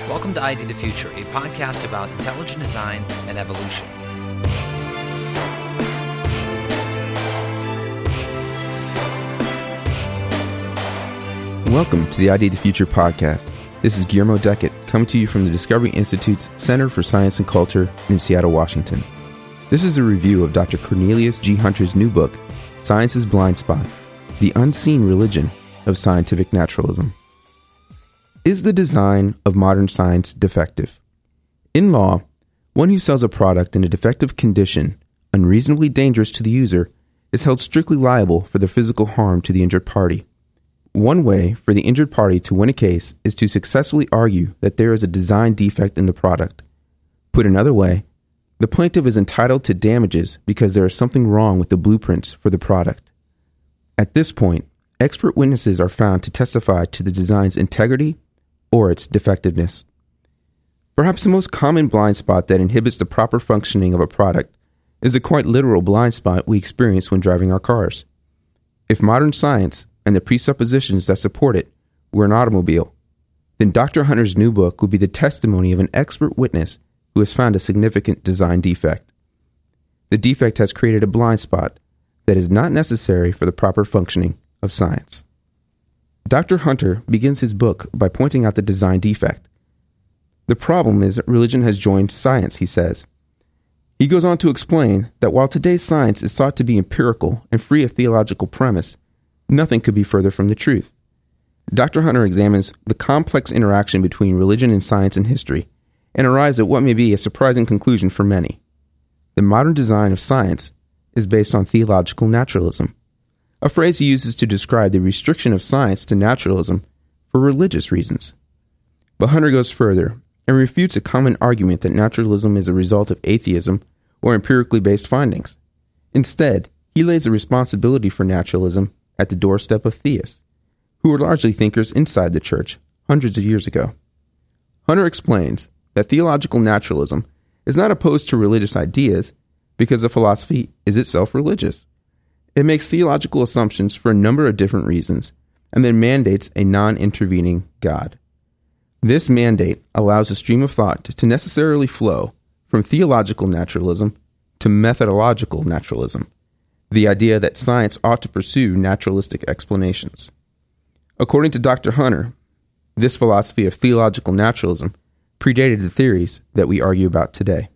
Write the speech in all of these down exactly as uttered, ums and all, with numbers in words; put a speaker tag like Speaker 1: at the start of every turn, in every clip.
Speaker 1: Welcome to I D the Future, a podcast about intelligent design and evolution.
Speaker 2: Welcome to the I D the Future podcast. This is Guillermo Deckett, coming to you from the Discovery Institute's Center for Science and Culture in Seattle, Washington. This is a review of Doctor Cornelius G. Hunter's new book, Science's Blind Spot: The Unseen Religion of Scientific Naturalism. Is the design of modern science defective? In law, one who sells a product in a defective condition, unreasonably dangerous to the user, is held strictly liable for the physical harm to the injured party. One way for the injured party to win a case is to successfully argue that there is a design defect in the product. Put another way, the plaintiff is entitled to damages because there is something wrong with the blueprints for the product. At this point, expert witnesses are found to testify to the design's integrity or its defectiveness. Perhaps the most common blind spot that inhibits the proper functioning of a product is the quite literal blind spot we experience when driving our cars. If modern science and the presuppositions that support it were an automobile, then Doctor Hunter's new book would be the testimony of an expert witness who has found a significant design defect. The defect has created a blind spot that is not necessary for the proper functioning of science. Doctor Hunter begins his book by pointing out the design defect. The problem is that religion has joined science, he says. He goes on to explain that while today's science is thought to be empirical and free of theological premise, nothing could be further from the truth. Doctor Hunter examines the complex interaction between religion and science and history and arrives at what may be a surprising conclusion for many. The modern design of science is based on theological naturalism, a phrase he uses to describe the restriction of science to naturalism for religious reasons. But Hunter goes further and refutes a common argument that naturalism is a result of atheism or empirically based findings. Instead, he lays the responsibility for naturalism at the doorstep of theists, who were largely thinkers inside the church hundreds of years ago. Hunter explains that theological naturalism is not opposed to religious ideas because the philosophy is itself religious. It makes theological assumptions for a number of different reasons and then mandates a non-intervening God. This mandate allows a stream of thought to necessarily flow from theological naturalism to methodological naturalism, the idea that science ought to pursue naturalistic explanations. According to Doctor Hunter, this philosophy of theological naturalism predated the theories that we argue about today.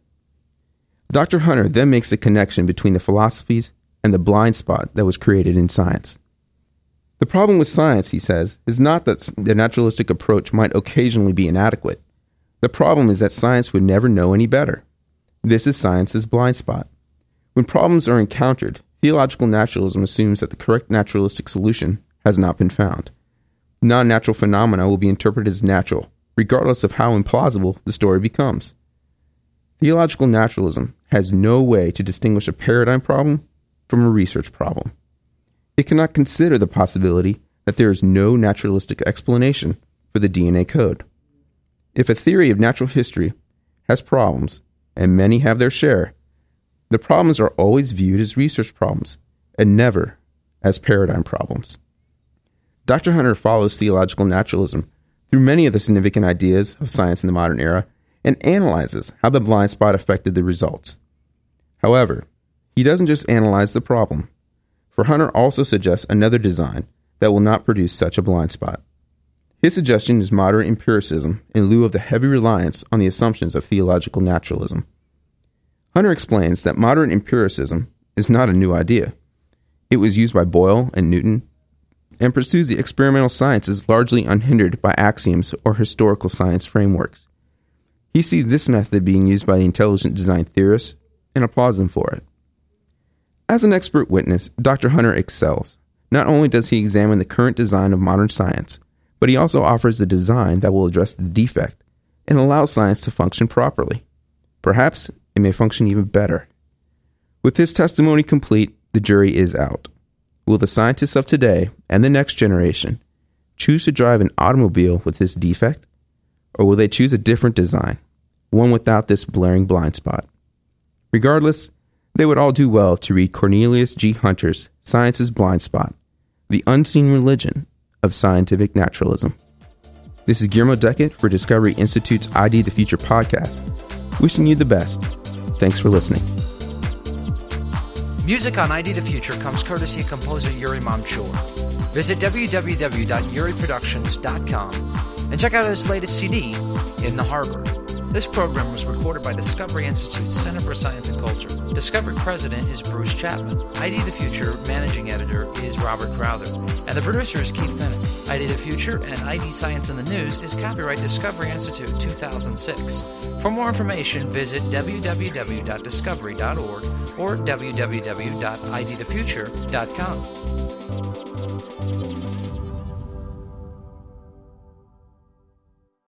Speaker 2: Doctor Hunter then makes a connection between the philosophies and the blind spot that was created in science. The problem with science, he says, is not that the naturalistic approach might occasionally be inadequate. The problem is that science would never know any better. This is science's blind spot. When problems are encountered, theological naturalism assumes that the correct naturalistic solution has not been found. Non-natural phenomena will be interpreted as natural, regardless of how implausible the story becomes. Theological naturalism has no way to distinguish a paradigm problem from a research problem. It cannot consider the possibility that there is no naturalistic explanation for the D N A code. If a theory of natural history has problems, and many have their share, the problems are always viewed as research problems and never as paradigm problems. Doctor Hunter follows theological naturalism through many of the significant ideas of science in the modern era and analyzes how the blind spot affected the results. However, he doesn't just analyze the problem, for Hunter also suggests another design that will not produce such a blind spot. His suggestion is moderate empiricism in lieu of the heavy reliance on the assumptions of theological naturalism. Hunter explains that moderate empiricism is not a new idea. It was used by Boyle and Newton and pursues the experimental sciences largely unhindered by axioms or historical science frameworks. He sees this method being used by the intelligent design theorists and applauds them for it. As an expert witness, Doctor Hunter excels. Not only does he examine the current design of modern science, but he also offers the design that will address the defect and allow science to function properly. Perhaps it may function even better. With his testimony complete, the jury is out. Will the scientists of today and the next generation choose to drive an automobile with this defect, or will they choose a different design, one without this blaring blind spot? Regardless, they would all do well to read Cornelius G. Hunter's Science's Blind Spot: The Unseen Religion of Scientific Naturalism. This is Guillermo Deckett for Discovery Institute's I D the Future podcast. Wishing you the best. Thanks for listening.
Speaker 1: Music on I D the Future comes courtesy of composer Yuri Mamchur. Visit w w w dot yuri productions dot com and check out his latest C D, In the Harbor. This program was recorded by Discovery Institute's Center for Science and Culture. Discovery President is Bruce Chapman. I D the Future Managing Editor is Robert Crowther. And the producer is Keith Bennett. I D the Future and I D Science in the News is copyright Discovery Institute two thousand six. For more information, visit w w w dot discovery dot org or w w w dot i d the future dot com.